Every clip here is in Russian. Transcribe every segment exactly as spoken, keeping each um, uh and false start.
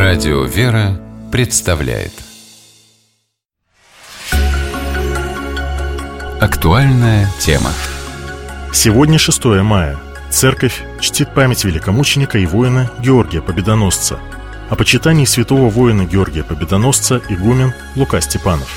Радио «Вера» представляет актуальная тема. Сегодня шестое мая. Церковь чтит память великомученика и воина Георгия Победоносца. О почитании святого воина Георгия Победоносца игумен Лука Степанов.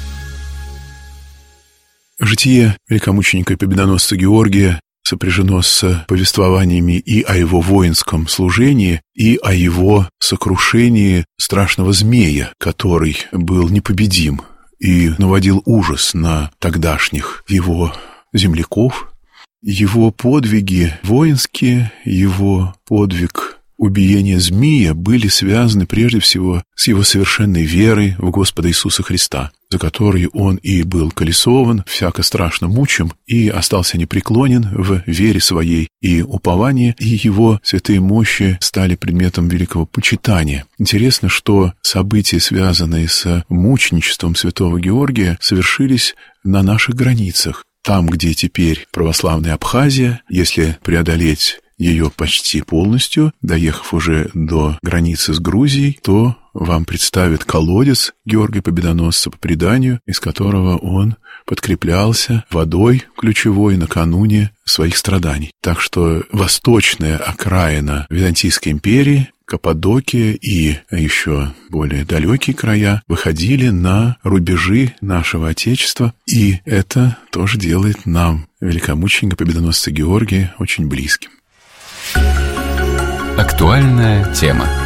Житие великомученика и победоносца Георгия сопряжено с повествованиями и о его воинском служении, и о его сокрушении страшного змея, который был непобедим и наводил ужас на тогдашних его земляков. Его подвиги воинские, его подвиг убиения змея были связаны прежде всего с его совершенной верой в Господа Иисуса Христа, за которой он и был колесован, всяко страшно мучим, и остался непреклонен в вере своей и уповании, и его святые мощи стали предметом великого почитания. Интересно, что события, связанные с мученичеством святого Георгия, совершились на наших границах. Там, где теперь православная Абхазия, если преодолеть ее почти полностью, доехав уже до границы с Грузией, то вам представят колодец Георгия Победоносца по преданию, из которого он подкреплялся водой ключевой накануне своих страданий. Так что восточная окраина Византийской империи, Каппадокия и еще более далекие края выходили на рубежи нашего Отечества, и это тоже делает нам великомученика Победоносца Георгия очень близким. Актуальная тема.